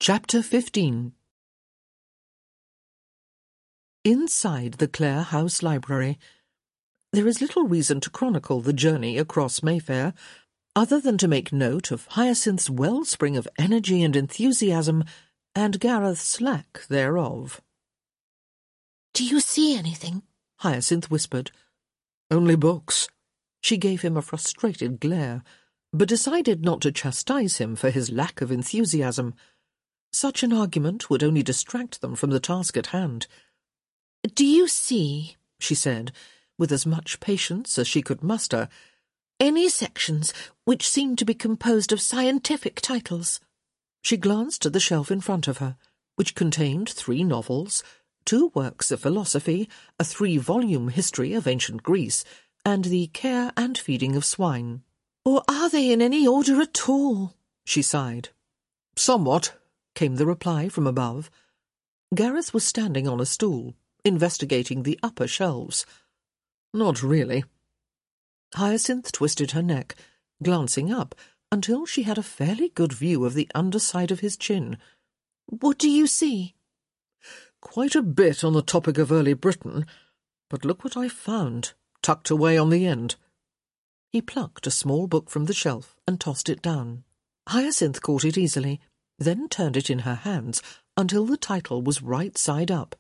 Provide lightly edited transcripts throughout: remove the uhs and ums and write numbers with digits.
Chapter 15. Inside the Clare House Library, there is little reason to chronicle the journey across Mayfair, other than to make note of Hyacinth's wellspring of energy and enthusiasm, and Gareth's lack thereof. "Do you see anything?" Hyacinth whispered. "Only books." She gave him a frustrated glare, but decided not to chastise him for his lack of enthusiasm. Such an argument would only distract them from the task at hand. "Do you see," she said, with as much patience as she could muster, "any sections which seem to be composed of scientific titles?" She glanced at the shelf in front of her, which contained 3 novels, 2 works of philosophy, a 3-volume history of ancient Greece, and the Care and Feeding of Swine. "Or are they in any order at all?" she sighed. "Somewhat," came the reply from above. Gareth was standing on a stool, investigating the upper shelves. "Not really." Hyacinth twisted her neck, glancing up until she had a fairly good view of the underside of his chin. "What do you see?" "Quite a bit on the topic of early Britain, but look what I found, tucked away on the end." He plucked a small book from the shelf and tossed it down. Hyacinth caught it easily, then turned it in her hands until the title was right side up.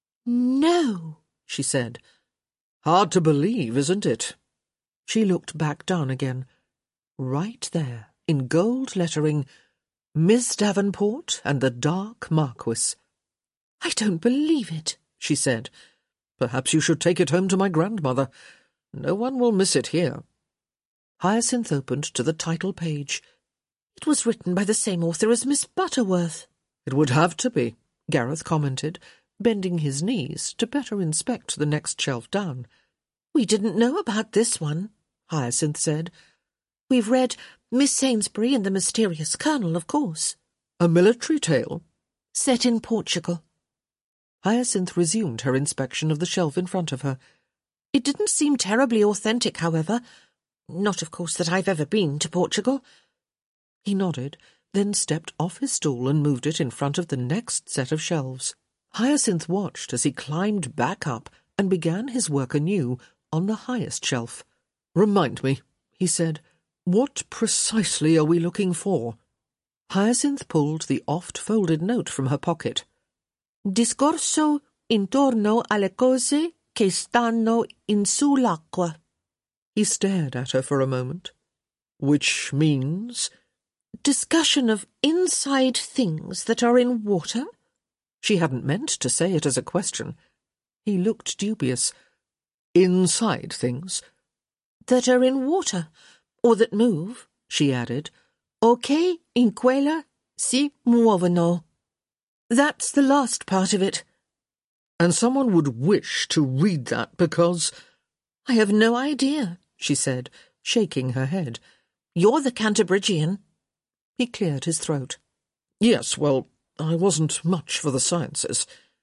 "No," she said. "Hard to believe, isn't it?" She looked back down again. Right there, in gold lettering, "Miss Davenport and the Dark Marquis." "I don't believe it," she said. "Perhaps you should take it home to my grandmother. No one will miss it here." Hyacinth opened to the title page. "It was written by the same author as Miss Butterworth." "It would have to be," Gareth commented, bending his knees to better inspect the next shelf down. "We didn't know about this one," Hyacinth said. "We've read Miss Sainsbury and the Mysterious Colonel, of course." "A military tale?" "Set in Portugal." Hyacinth resumed her inspection of the shelf in front of her. "It didn't seem terribly authentic, however. Not, of course, that I've ever been to Portugal." He nodded, then stepped off his stool and moved it in front of the next set of shelves. Hyacinth watched as he climbed back up and began his work anew on the highest shelf. "Remind me," he said, "what precisely are we looking for?" Hyacinth pulled the oft-folded note from her pocket. "Discorso intorno alle cose che stanno in su l'acqua." He stared at her for a moment. "Which means?" "Discussion of inside things that are in water." She hadn't meant to say it as a question. He looked dubious. "Inside things?" "That are in water, or that move," she added. "O che in quella si muovono." "That's the last part of it." "And someone would wish to read that because—" "I have no idea," she said, shaking her head. "You're the Canterbridgian." He cleared his throat. "Yes, well, I wasn't much for the sciences."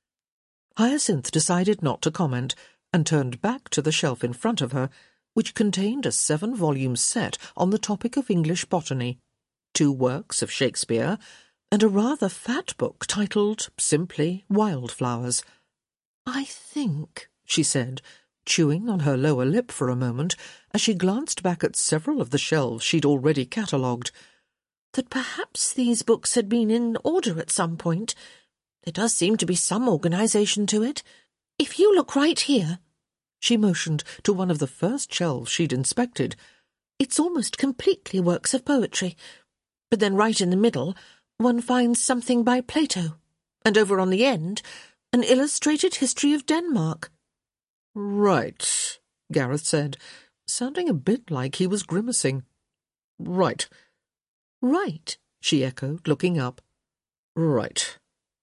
Hyacinth decided not to comment and turned back to the shelf in front of her, which contained a 7-volume set on the topic of English botany, 2 works of Shakespeare, and a rather fat book titled simply Wildflowers. "I think," she said, chewing on her lower lip for a moment as she glanced back at several of the shelves she'd already catalogued, "that perhaps these books had been in order at some point. There does seem to be some organisation to it. If you look right here—" she motioned to one of the first shelves she'd inspected. "It's almost completely works of poetry. But then right in the middle, one finds something by Plato, and over on the end, an illustrated history of Denmark." "Right," Gareth said, sounding a bit like he was grimacing. "Right." "Right," she echoed, looking up. "Right."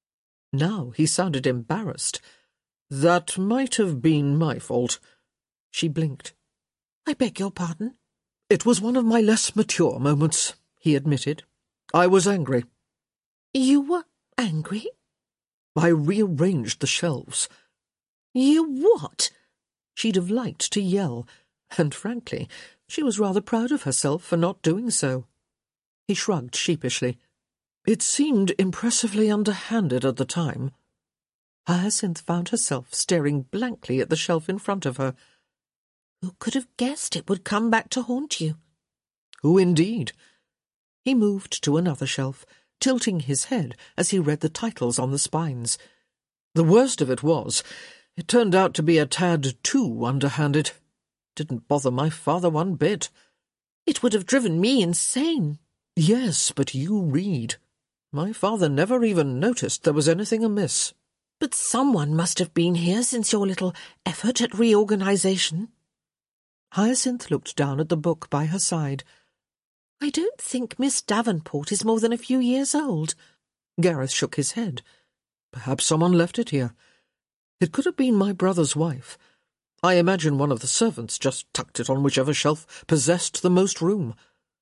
Now he sounded embarrassed. "That might have been my fault." She blinked. "I beg your pardon?" "It was one of my less mature moments," he admitted. "I was angry." "You were angry?" "I rearranged the shelves." "You what?" She'd have liked to yell, and frankly, she was rather proud of herself for not doing so. He shrugged sheepishly. It seemed impressively underhanded at the time. Hyacinth found herself staring blankly at the shelf in front of her. Who could have guessed it would come back to haunt you? Who indeed? He moved to another shelf, tilting his head as he read the titles on the spines. The worst of it was, it turned out to be a tad too underhanded. Didn't bother my father one bit. It would have driven me insane. Yes, but you read. My father never even noticed there was anything amiss. But someone must have been here since your little effort at reorganization. Hyacinth looked down at the book by her side. I don't think Miss Davenport is more than a few years old. Gareth shook his head. Perhaps someone left it here. It could have been my brother's wife. I imagine one of the servants just tucked it on whichever shelf possessed the most room.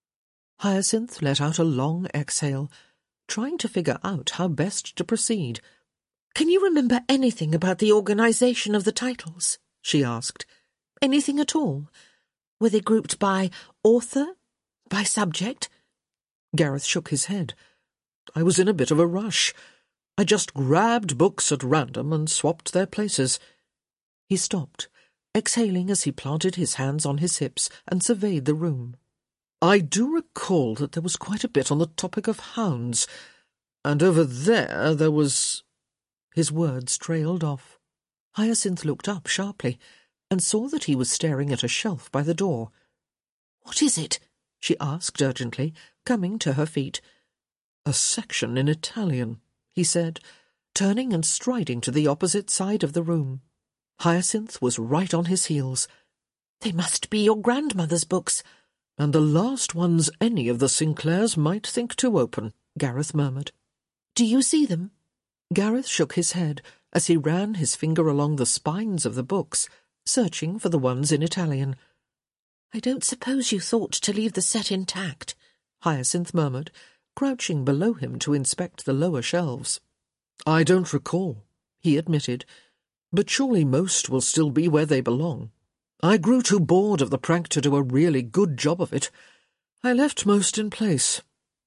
Hyacinth let out a long exhale, trying to figure out how best to proceed. Can you remember anything about the organization of the titles? She asked. Anything at all? Were they grouped by author? By subject? Gareth shook his head. I was in a bit of a rush. I just grabbed books at random and swapped their places. He stopped, exhaling as he planted his hands on his hips and surveyed the room. I do recall that there was quite a bit on the topic of hounds, and over there was... His words trailed off. Hyacinth looked up sharply and saw that he was staring at a shelf by the door. What is it? She asked urgently, coming to her feet. A section in Italian, he said, turning and striding to the opposite side of the room. Hyacinth was right on his heels. They must be your grandmother's books. And the last ones any of the Sinclairs might think to open, Gareth murmured. Do you see them? Gareth shook his head as he ran his finger along the spines of the books, searching for the ones in Italian. I don't suppose you thought to leave the set intact, Hyacinth murmured, crouching below him to inspect the lower shelves. I don't recall, he admitted, but surely most will still be where they belong. I grew too bored of the prank to do a really good job of it. I left most in place.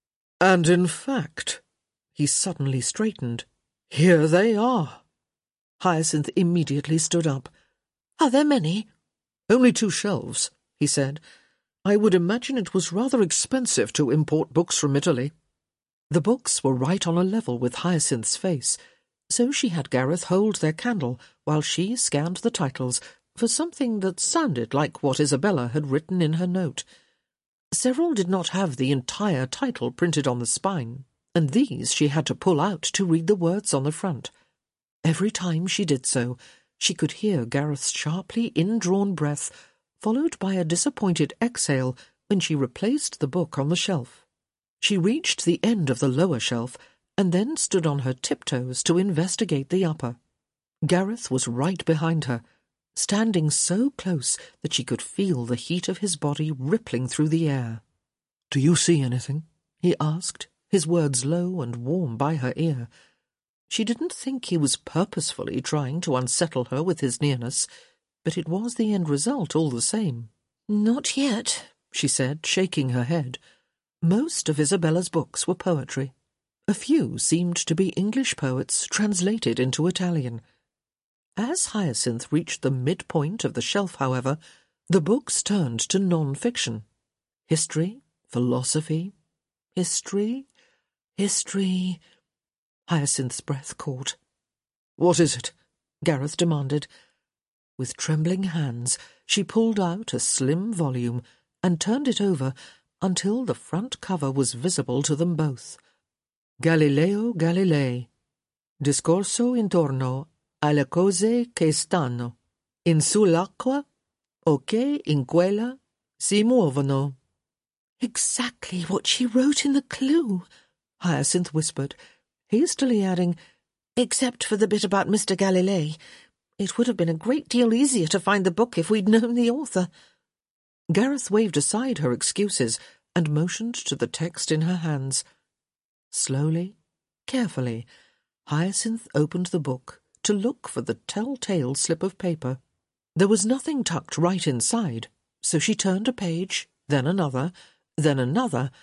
And in fact, he suddenly straightened. Here they are. Hyacinth immediately stood up. Are there many? Only 2 shelves, he said. I would imagine it was rather expensive to import books from Italy. The books were right on a level with Hyacinth's face, so she had Gareth hold their candle while she scanned the titles for something that sounded like what Isabella had written in her note. Several did not have the entire title printed on the spine, and these she had to pull out to read the words on the front. Every time she did so, she could hear Gareth's sharply indrawn breath, followed by a disappointed exhale when she replaced the book on the shelf. She reached the end of the lower shelf and then stood on her tiptoes to investigate the upper. Gareth was right behind her, standing so close that she could feel the heat of his body rippling through the air. "Do you see anything?" he asked, his words low and warm by her ear. She didn't think he was purposefully trying to unsettle her with his nearness, but it was the end result all the same. "Not yet," she said, shaking her head. Most of Isabella's books were poetry. A few seemed to be English poets translated into Italian. As Hyacinth reached the midpoint of the shelf, however, the books turned to non-fiction. History, philosophy, history... Hyacinth's breath caught. "What is it?" Gareth demanded. With trembling hands, she pulled out a slim volume and turned it over until the front cover was visible to them both. Galileo Galilei. Discorso intorno alle cose che stanno in sull'acqua o che in quella si muovono. Exactly what she wrote in the clue, Hyacinth whispered, hastily adding, except for the bit about Mr. Galilei. It would have been a great deal easier to find the book if we'd known the author. Gareth waved aside her excuses and motioned to the text in her hands. Slowly, carefully, Hyacinth opened the book to look for the telltale slip of paper. There was nothing tucked right inside, so she turned a page, then another,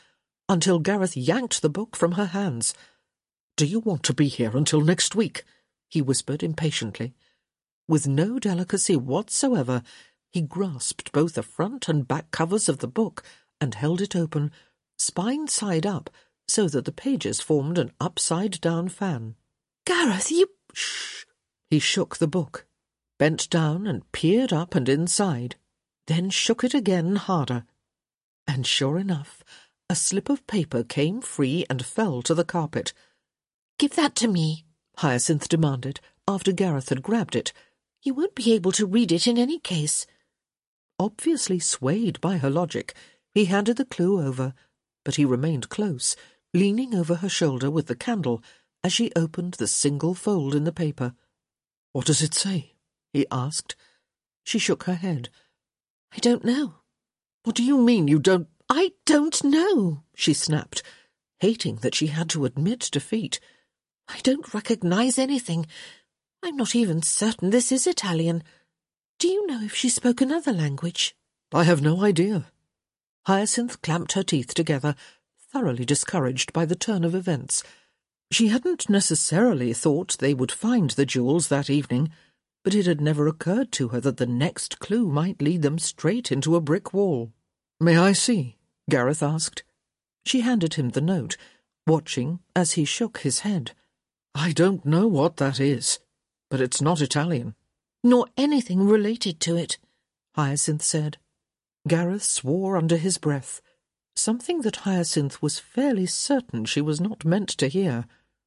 until Gareth yanked the book from her hands. "Do you want to be here until next week?" he whispered impatiently. With no delicacy whatsoever, he grasped both the front and back covers of the book and held it open, spine side up, so that the pages formed an upside-down fan. "Gareth, you—" "Shh!" He shook the book, bent down and peered up and inside, then shook it again harder. And sure enough, a slip of paper came free and fell to the carpet. "Give that to me," Hyacinth demanded, after Gareth had grabbed it. "You won't be able to read it in any case." Obviously swayed by her logic, he handed the clue over, but he remained close, leaning over her shoulder with the candle as she opened the single fold in the paper. "What does it say?" he asked. She shook her head. "I don't know." "What do you mean you don't—" "I don't know," she snapped, hating that she had to admit defeat. "I don't recognize anything. I'm not even certain this is Italian. Do you know if she spoke another language?" "I have no idea." Hyacinth clamped her teeth together, thoroughly discouraged by the turn of events. She hadn't necessarily thought they would find the jewels that evening, but it had never occurred to her that the next clue might lead them straight into a brick wall. "May I see?" Gareth asked. She handed him the note, watching as he shook his head. "I don't know what that is, but it's not Italian." "Nor anything related to it," Hyacinth said. Gareth swore under his breath, something that Hyacinth was fairly certain she was not meant to hear.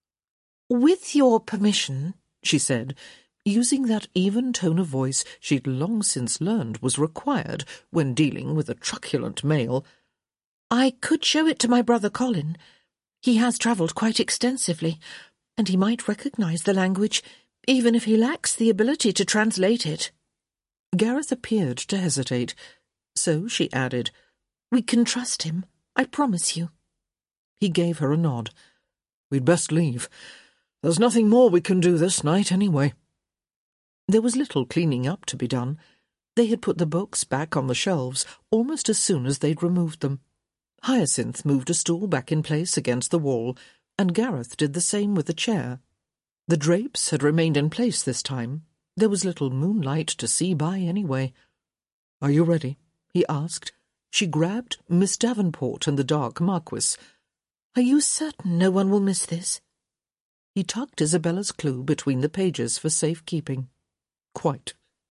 "With your permission," she said, using that even tone of voice she'd long since learned was required when dealing with a truculent male, "I could show it to my brother Colin. He has travelled quite extensively, and he might recognize the language, even if he lacks the ability to translate it." Gareth appeared to hesitate, so she added, "We can trust him, I promise you." He gave her a nod. "We'd best leave. There's nothing more we can do this night, anyway." There was little cleaning up to be done. They had put the books back on the shelves almost as soon as they'd removed them. Hyacinth moved a stool back in place against the wall, and Gareth did the same with the chair. The drapes had remained in place this time. There was little moonlight to see by anyway. "Are you ready?" he asked. She grabbed Miss Davenport and the dark Marquis. "Are you certain no one will miss this?" He tucked Isabella's clue between the pages for safekeeping. "Quite."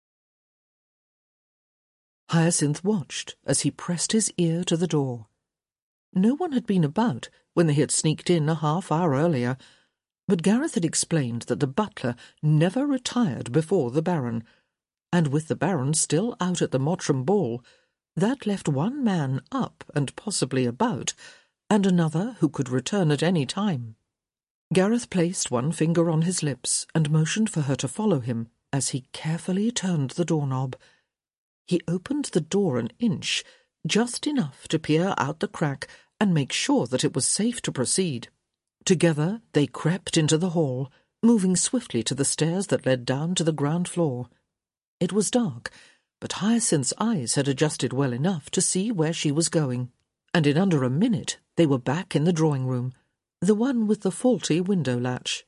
Hyacinth watched as he pressed his ear to the door. No one had been about when they had sneaked in a half-hour earlier, but Gareth had explained that the butler never retired before the Baron, and with the Baron still out at the Mottram ball, that left one man up and possibly about, and another who could return at any time. Gareth placed one finger on his lips and motioned for her to follow him as he carefully turned the doorknob. He opened the door an inch, just enough to peer out the crack and make sure that it was safe to proceed. Together they crept into the hall, moving swiftly to the stairs that led down to the ground floor. It was dark, but Hyacinth's eyes had adjusted well enough to see where she was going, and in under a minute they were back in the drawing-room, the one with the faulty window latch.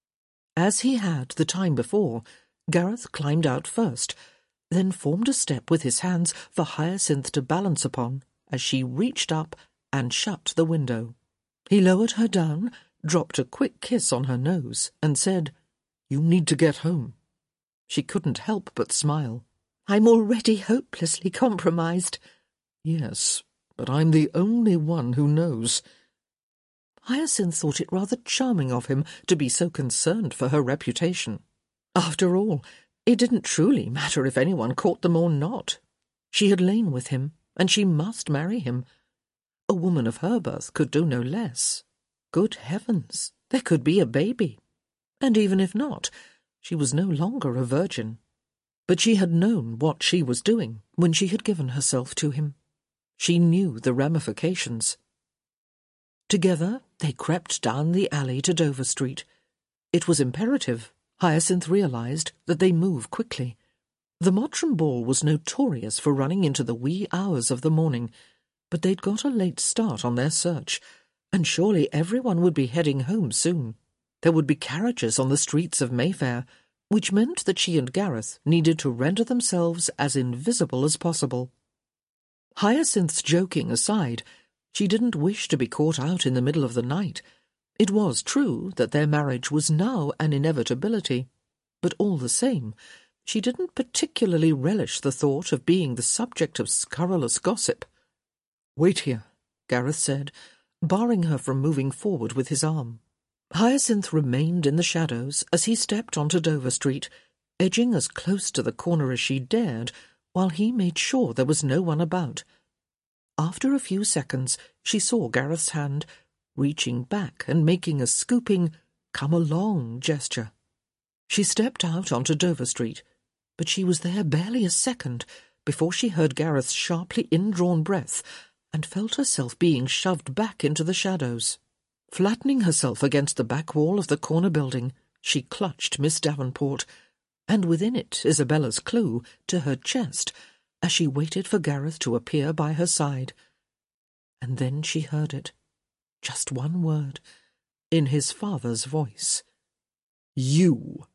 As he had the time before, Gareth climbed out first, then formed a step with his hands for Hyacinth to balance upon as she reached up and shut the window. He lowered her down, dropped a quick kiss on her nose, and said, "You need to get home." She couldn't help but smile. "I'm already hopelessly compromised." "Yes, but I'm the only one who knows." Hyacinth thought it rather charming of him to be so concerned for her reputation. After all, it didn't truly matter if anyone caught them or not. She had lain with him, and she must marry him. A woman of her birth could do no less. Good heavens, there could be a baby. And even if not, she was no longer a virgin. But she had known what she was doing when she had given herself to him. She knew the ramifications. Together they crept down the alley to Dover Street. It was imperative, Hyacinth realized, that they move quickly. The Mottram ball was notorious for running into the wee hours of the morning, But they'd got a late start on their search, and surely everyone would be heading home soon. There would be carriages on the streets of Mayfair, which meant that she and Gareth needed to render themselves as invisible as possible. Hyacinth's joking aside, she didn't wish to be caught out in the middle of the night. It was true that their marriage was now an inevitability, but all the same, she didn't particularly relish the thought of being the subject of scurrilous gossip. "Wait here," Gareth said, barring her from moving forward with his arm. Hyacinth remained in the shadows as he stepped onto Dover Street, edging as close to the corner as she dared, while he made sure there was no one about. After a few seconds, she saw Gareth's hand, reaching back and making a scooping, come-along gesture. She stepped out onto Dover Street, but she was there barely a second before she heard Gareth's sharply indrawn breath and felt herself being shoved back into the shadows. Flattening herself against the back wall of the corner building, she clutched Miss Davenport, and within it Isabella's clue, to her chest, as she waited for Gareth to appear by her side. And then she heard it. Just one word, in his father's voice. "You."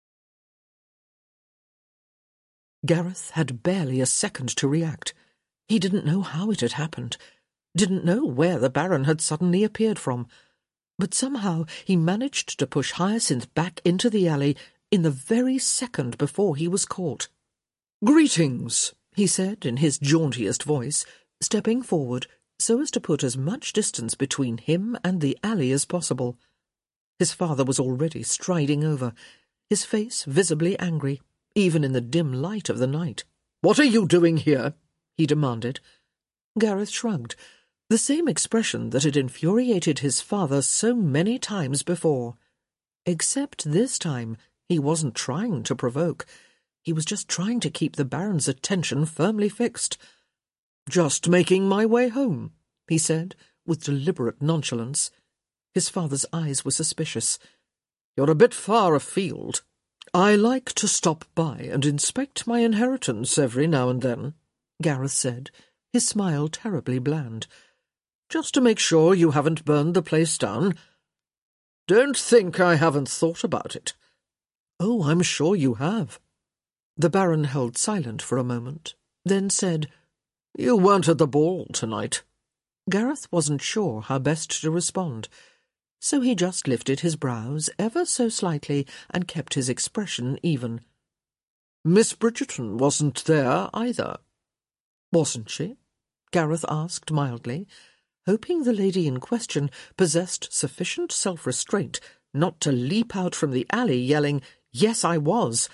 Gareth had barely a second to react. He didn't know how it had happened, didn't know where the Baron had suddenly appeared from, but somehow he managed to push Hyacinth back into the alley in the very second before he was caught. "Greetings," he said in his jauntiest voice, stepping forward so as to put as much distance between him and the alley as possible. His father was already striding over, his face visibly angry, even in the dim light of the night. "What are you doing here?" he demanded. Gareth shrugged, the same expression that had infuriated his father so many times before. Except this time he wasn't trying to provoke. He was just trying to keep the Baron's attention firmly fixed. "Just making my way home," he said, with deliberate nonchalance. His father's eyes were suspicious. "You're a bit far afield. I like to stop by and inspect my inheritance every now and then," Gareth said, his smile terribly bland. "Just to make sure you haven't burned the place down. Don't think I haven't thought about it." "Oh, I'm sure you have." The Baron held silent for a moment, then said, "You weren't at the ball tonight." Gareth wasn't sure how best to respond, so he just lifted his brows ever so slightly and kept his expression even. "Miss Bridgerton wasn't there either." "Wasn't she?" Gareth asked mildly, hoping the lady in question possessed sufficient self-restraint not to leap out from the alley yelling, "Yes, I was."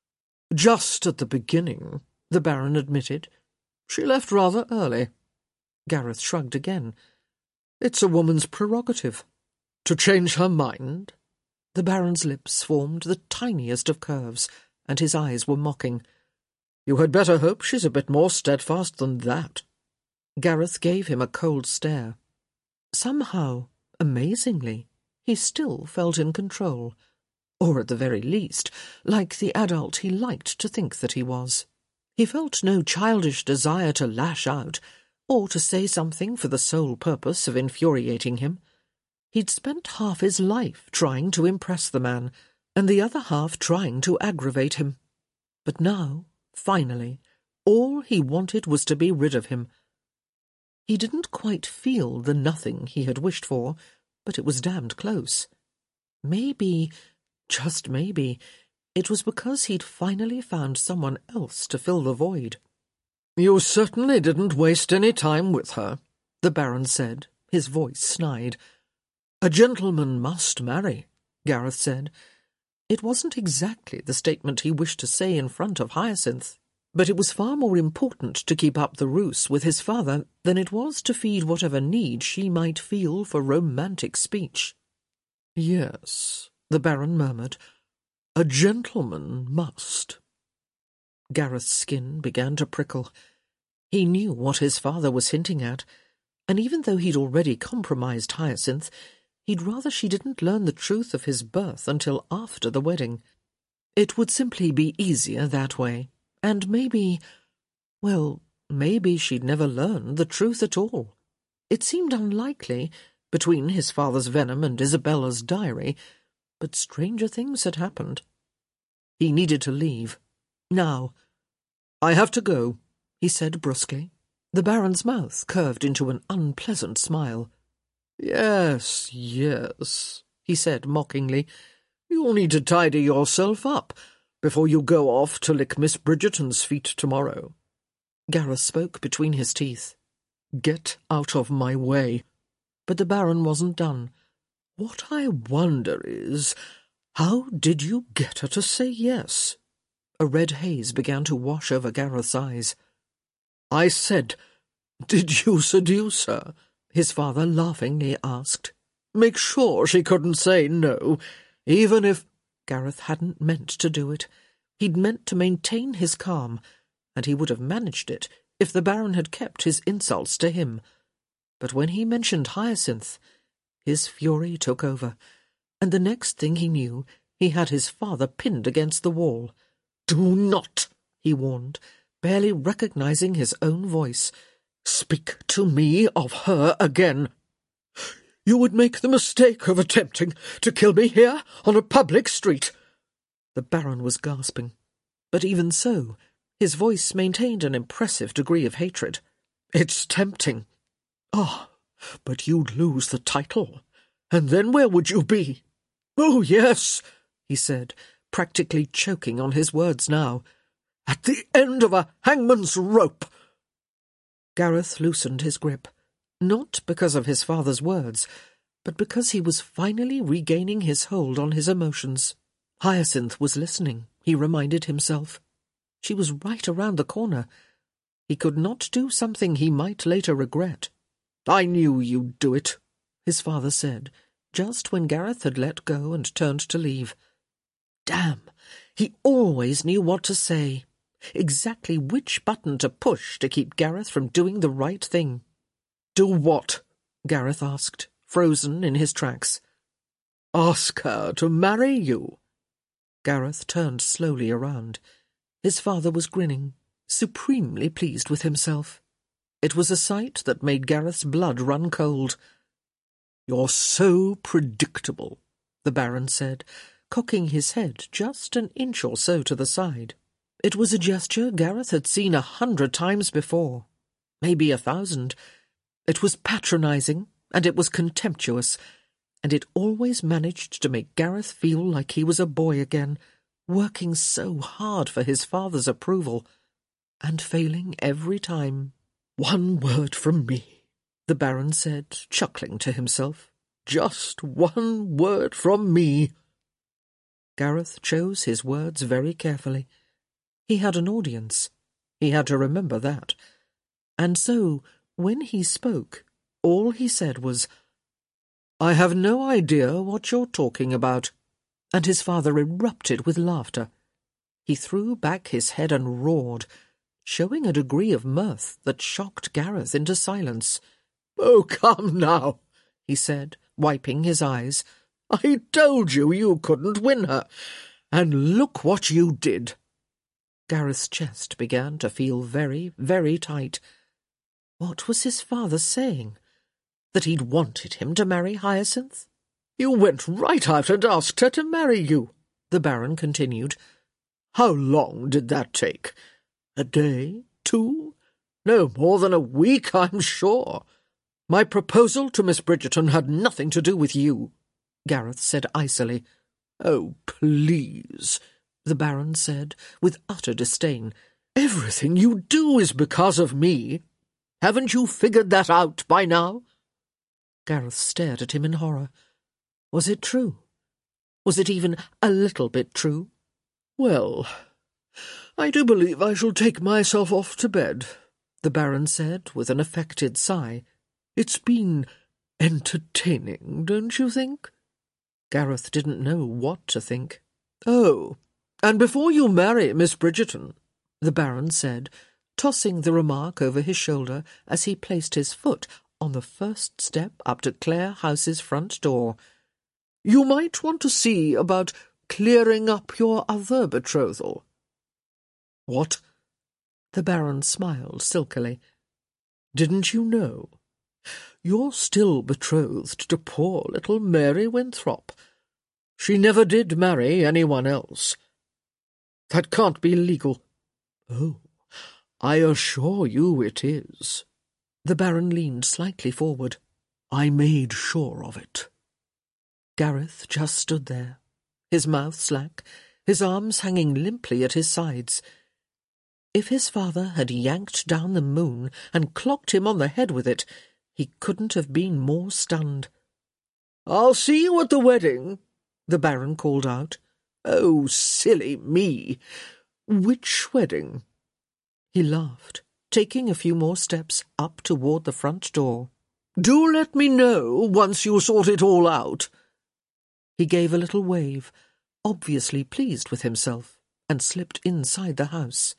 "Just at the beginning," the Baron admitted. "She left rather early." Gareth shrugged again. "It's a woman's prerogative. To change her mind?" The Baron's lips formed the tiniest of curves, and his eyes were mocking. "You had better hope she's a bit more steadfast than that." Gareth gave him a cold stare. Somehow, amazingly, he still felt in control, or at the very least, like the adult he liked to think that he was. He felt no childish desire to lash out, or to say something for the sole purpose of infuriating him. He'd spent half his life trying to impress the man, and the other half trying to aggravate him. But now, finally, all he wanted was to be rid of him. He didn't quite feel the nothing he had wished for, but it was damned close. Maybe, just maybe, it was because he'd finally found someone else to fill the void. "You certainly didn't waste any time with her," the Baron said, his voice snide. "A gentleman must marry," Gareth said. It wasn't exactly the statement he wished to say in front of Hyacinth, but it was far more important to keep up the ruse with his father than it was to feed whatever need she might feel for romantic speech. "Yes," the Baron murmured, "a gentleman must." Gareth's skin began to prickle. He knew what his father was hinting at, and even though he'd already compromised Hyacinth, he'd rather she didn't learn the truth of his birth until after the wedding. It would simply be easier that way, and maybe, well, Maybe she'd never learn the truth at all. It seemed unlikely, between his father's venom and Isabella's diary, but stranger things had happened. He needed to leave. Now. "I have to go," he said brusquely. The Baron's mouth curved into an unpleasant smile. "Yes, yes," he said mockingly. "You'll need to tidy yourself up before you go off to lick Miss Bridgerton's feet tomorrow." Gareth spoke between his teeth. "Get out of my way." But the Baron wasn't done. "What I wonder is, how did you get her to say yes?" A red haze began to wash over Gareth's eyes. "I said, did you seduce her?" his father laughingly asked. "Make sure she couldn't say no, even if—" Gareth hadn't meant to do it. He'd meant to maintain his calm, and he would have managed it if the Baron had kept his insults to him. But when he mentioned Hyacinth, his fury took over, and the next thing he knew, he had his father pinned against the wall. "Do not," he warned, barely recognizing his own voice, "speak to me of her again. You would make the mistake of attempting to kill me here on a public street." The Baron was gasping, but even so, his voice maintained an impressive degree of hatred. "It's tempting. Ah, but you'd lose the title, and then where would you be?" "Oh, yes," he said, practically choking on his words now. "At the end of a hangman's rope." Gareth loosened his grip, not because of his father's words, but because he was finally regaining his hold on his emotions. Hyacinth was listening, he reminded himself. She was right around the corner. He could not do something he might later regret. "I knew you'd do it," his father said, just when Gareth had let go and turned to leave. Damn, he always knew what to say, exactly which button to push to keep Gareth from doing the right thing. "Do what?" Gareth asked, frozen in his tracks. "Ask her to marry you." Gareth turned slowly around. His father was grinning, supremely pleased with himself. It was a sight that made Gareth's blood run cold. "You're so predictable," the Baron said, cocking his head just an inch or so to the side. It was a gesture Gareth had seen 100 times before, maybe 1,000. It was patronizing, and it was contemptuous, and it always managed to make Gareth feel like he was a boy again, working so hard for his father's approval, and failing every time. "One word from me," the Baron said, chuckling to himself. "Just one word from me." Gareth chose his words very carefully. He had an audience. He had to remember that. And so, when he spoke, all he said was, "I have no idea what you're talking about." And his father erupted with laughter. He threw back his head and roared, showing a degree of mirth that shocked Gareth into silence. "Oh, come now," he said, wiping his eyes. "I told you you couldn't win her, and look what you did." Gareth's chest began to feel very, very tight. What was his father saying? That he'd wanted him to marry Hyacinth? "You went right out and asked her to marry you," the Baron continued. "How long did that take? A day? 2? No more than a week, I'm sure. My proposal to Miss Bridgerton had nothing to do with you," Gareth said icily. "Oh, please," the Baron said, with utter disdain. "Everything you do is because of me. Haven't you figured that out by now?" Gareth stared at him in horror. Was it true? Was it even a little bit true? "Well, I do believe I shall take myself off to bed," the Baron said with an affected sigh. "It's been entertaining, don't you think?" Gareth didn't know what to think. "Oh, and before you marry Miss Bridgerton," the Baron said, tossing the remark over his shoulder as he placed his foot on the first step up to Clare House's front door, "you might want to see about clearing up your other betrothal." "What?" The Baron smiled silkily. "Didn't you know? You're still betrothed to poor little Mary Winthrop. She never did marry anyone else. That can't be legal." "Oh, I assure you it is." The Baron leaned slightly forward. "I made sure of it." Gareth just stood there, his mouth slack, his arms hanging limply at his sides. If his father had yanked down the moon and clocked him on the head with it, he couldn't have been more stunned. "I'll see you at the wedding," the Baron called out. "Oh, silly me! Which wedding?" He laughed, taking a few more steps up toward the front door. "Do let me know once you sort it all out." He gave a little wave, obviously pleased with himself, and slipped inside the house.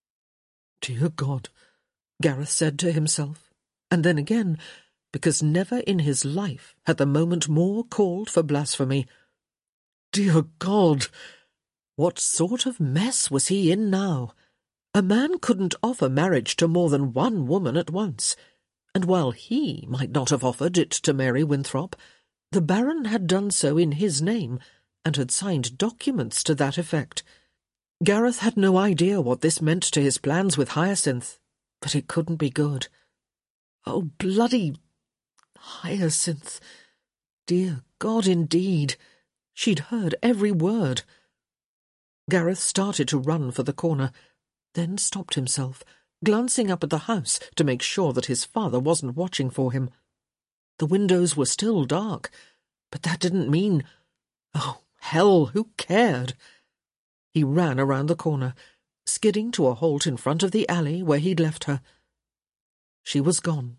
"Dear God," Gareth said to himself, and then again, because never in his life had the moment more called for blasphemy. "Dear God! What sort of mess was he in now? A man couldn't offer marriage to more than one woman at once, and while he might not have offered it to Mary Winthrop, the Baron had done so in his name, and had signed documents to that effect. Gareth had no idea what this meant to his plans with Hyacinth, but it couldn't be good. Oh, bloody Hyacinth! Dear God, indeed! She'd heard every word. Gareth started to run for the corner, then stopped himself, glancing up at the house to make sure that his father wasn't watching for him. The windows were still dark, but that didn't mean— Oh, hell, who cared? He ran around the corner, skidding to a halt in front of the alley where he'd left her. She was gone,